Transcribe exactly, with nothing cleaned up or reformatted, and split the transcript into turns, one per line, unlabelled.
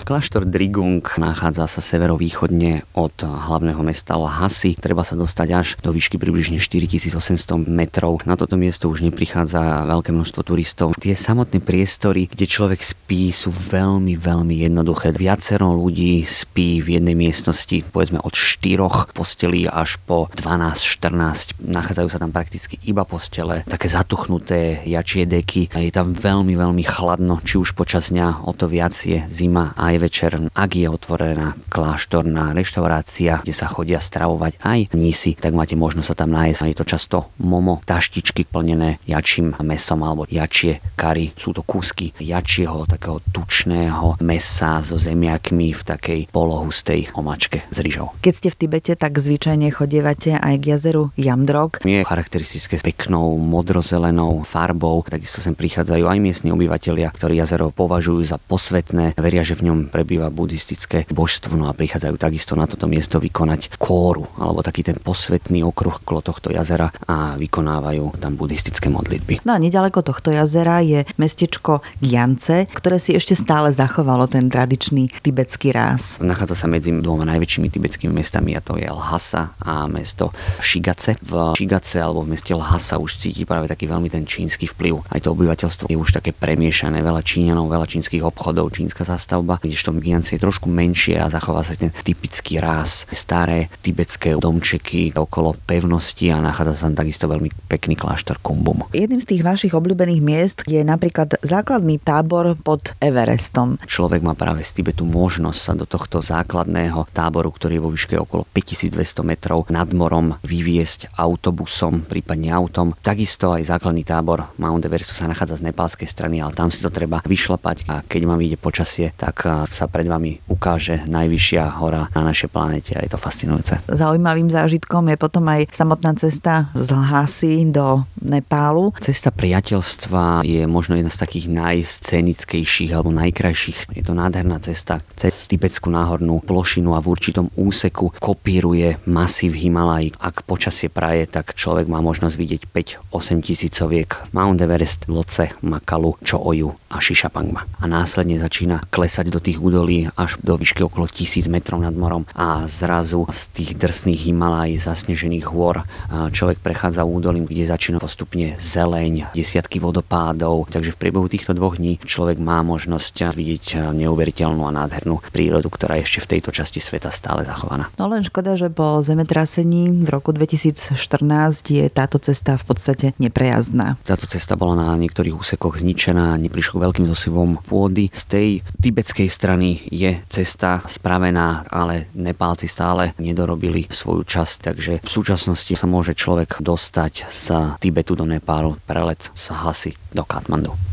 Kláštor Drigung nachádza sa severovýchodne od hlavného mesta Lhasy. Treba sa dostať až do výšky približne štyritisícosemsto metrov. Na toto miesto už neprichádza veľké množstvo turistov. Tie samotné priestory, kde človek spí, sú veľmi, veľmi jednoduché. Viacero ľudí spí v jednej miestnosti, povedzme od štyroch postelí až po dvanásť štrnásť. Nachádzajú sa tam prakticky iba postele, také zatuchnuté jačie deky. Je tam veľmi, veľmi chladno, či už počas dňa, o to viac je zima aj večer. Ak je otvorená kláštorná reštaurácia, kde sa chodia stravovať aj mnísi, tak máte možnosť sa tam nájsť. Je to často momo, taštičky plnené jačím mesom alebo jačie kari. Sú to kúsky jačieho, takého tučného mesa so zemiakmi v takej polohustej omačke s ryžou.
Keď ste v Tibete, tak zvyčajne chodievate aj k jazeru Jamdrok.
Je charakteristické s peknou modrozelenou farbou. Takisto sem prichádzajú aj miestni obyvatelia, ktorí jazero považujú za posvetné. Veria, že v ňom prebýva buddhistické božstvo, no a prichádzajú takisto na toto miesto vykonať kóru, alebo taký ten posvetný okruh okolo tohto jazera a vykonávajú tam buddhistické modlitby.
No a nedaleko tohto jazera je mestečko Gyance, ktoré si ešte stále zachovalo ten tradičný tibetský ráz.
Nachádza sa medzi dvoma najväčšími tibetskými mestami, a to je Lhasa a mesto Šigatse. V Šigatse alebo v meste Lhasa už cíti práve taký veľmi ten čínsky vplyv. Aj to obyvateľstvo je už také premiešané, veľa Číňanov, veľa čínskych obchodov, čínska zástavba, kdežto v Gyance je trošku menšie a zachová sa ten typický ráz, staré tibetské domčeky okolo pevnosti a nachádza sa tam takisto veľmi pekný kláštor Kumbum.
Jedným z tých vašich obľúbených miest je napríklad základný tábor pod Everestom.
Človek má práve z Tibetu možnosť sa do tohto základného táboru, ktorý je vo výške okolo päťtisícdvesto metrov nad morom, vyviesť autobusom, prípadne autom. Takisto aj základný tábor Mount Everestu sa nachádza z nepálskej strany, ale tam si to treba vyšlapať a keď vám vyjde počasie, tak sa pred vami ukáže najvyššia hora na našej planéte a je to fascinujúce.
Zaujímavým zážitkom je potom aj samotná cesta z Lhasy do Nepálu.
Cesta priateľstva je možno jedna z takých najscenickejších alebo najkrajších. Je to nádherná cesta cez tibetskú náhornú plošinu a v určitom úseku kopíruje masív Himalaj. Ak počasie praje, tak človek má možnosť vidieť päť až osem tisícoviek Mount Everest, Lhotse, Makalu, Čo-Oju a Shishapangma. A následne začína klesať do tých údolí až do výšky okolo tisíc metrov nad morom a zrazu z tých drsných Himalaj, zasnežených hôr človek prechádza údolím, kde začína postupne zeleň, desiatky vodopádov. Takže v priebehu týchto dvoch dní človek má možnosť vidieť neuveriteľnú a nádhernú prírodu, ktorá je ešte v tejto časti sveta stále zachovaná.
No len škoda, že po zemetrasení v roku dvetisícštrnásť je táto cesta v podstate neprejazdná.
Táto cesta bola na niektorých úsekoch zničená, neprišlo k veľkým zosyvom pôdy. Z tej tibetskej strany je cesta spravená, ale Nepálci stále nedorobili svoju časť, takže v súčasnosti sa môže človek dostať z Tibetu do Nepálu, prelet z Lhasy do Katmandu.